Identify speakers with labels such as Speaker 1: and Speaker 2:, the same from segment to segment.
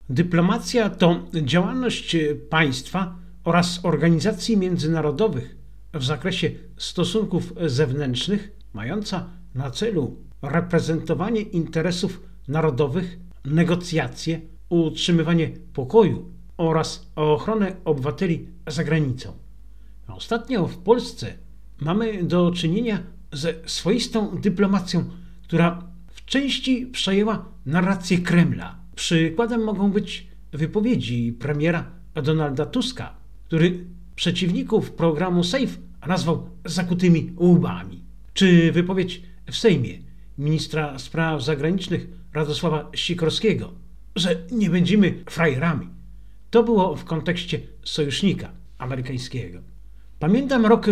Speaker 1: Dyplomacja to działalność państwa oraz organizacji międzynarodowych w zakresie stosunków zewnętrznych mająca na celu reprezentowanie interesów narodowych, negocjacje, utrzymywanie pokoju oraz ochronę obywateli za granicą. Ostatnio w Polsce mamy do czynienia ze swoistą dyplomacją, która w części przejęła narrację Kremla. Przykładem mogą być wypowiedzi premiera Donalda Tuska, który przeciwników programu SAFE nazwał zakutymi łbami. Czy wypowiedź w Sejmie ministra spraw zagranicznych Radosława Sikorskiego, że nie będziemy frajerami. To było w kontekście sojusznika amerykańskiego. Pamiętam rok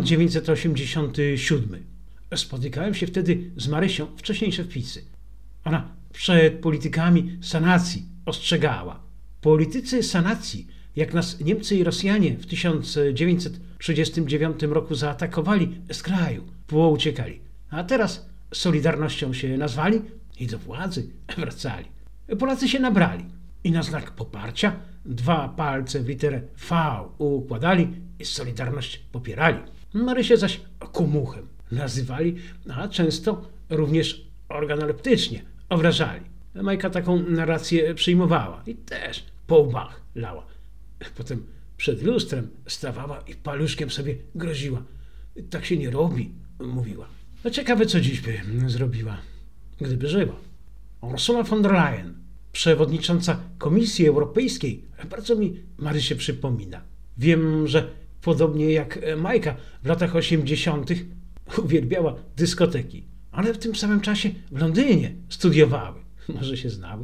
Speaker 1: 1987. Spotykałem się wtedy z Marysią, wcześniejsze wpisy. Ona przed politykami sanacji ostrzegała. Politycy sanacji, jak nas Niemcy i Rosjanie w 1939 roku zaatakowali z kraju, pouciekali. A teraz Solidarnością się nazwali i do władzy wracali. Polacy się nabrali i na znak poparcia 2 palce w literę V układali i Solidarność popierali. Marysię zaś komuchem nazywali, a często również organoleptycznie obrażali. Majka taką narrację przyjmowała i też po łbach lała. Potem przed lustrem stawała i paluszkiem sobie groziła. Tak się nie robi, mówiła. Ciekawe, co dziś by zrobiła, gdyby żyła. Ursula von der Leyen, przewodnicząca Komisji Europejskiej, bardzo mi Marysię przypomina. Wiem, że podobnie jak Majka w latach 80. uwielbiała dyskoteki, ale w tym samym czasie w Londynie studiowały. Może się znały.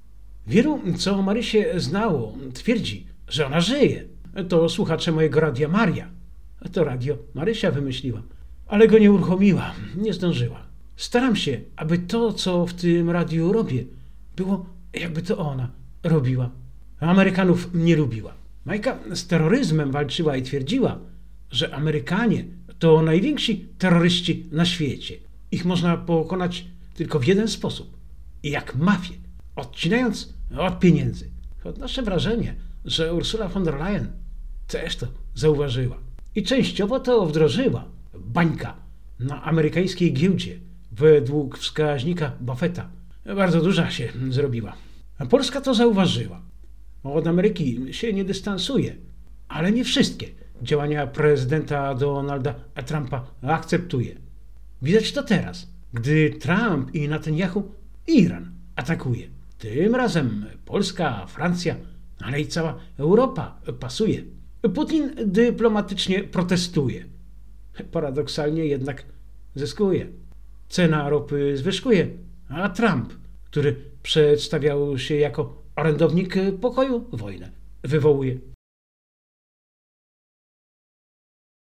Speaker 1: Wielu, co Marysię znało, twierdzi, że ona żyje. To słuchacze mojego Radia Maria. To radio Marysia wymyśliła, ale go nie uruchomiła, nie zdążyła. Staram się, aby to, co w tym radiu robię, było jakby to ona robiła. Amerykanów nie lubiła. Majka z terroryzmem walczyła i twierdziła, że Amerykanie to najwięksi terroryści na świecie. Ich można pokonać tylko w jeden sposób. Jak mafię, odcinając od pieniędzy. Odnoszę wrażenie, że Ursula von der Leyen też to zauważyła. I częściowo to wdrożyła. Bańka na amerykańskiej giełdzie według wskaźnika Buffetta bardzo duża się zrobiła. A Polska to zauważyła. Od Ameryki się nie dystansuje, ale nie wszystkie działania prezydenta Donalda Trumpa akceptuje. Widać to teraz, gdy Trump i Netanyahu Iran atakuje. Tym razem Polska, Francja, ale i cała Europa pasuje. Putin dyplomatycznie protestuje. Paradoksalnie jednak zyskuje. Cena ropy zwyżkuje, a Trump, który przedstawiał się jako orędownik pokoju, wojnę wywołuje.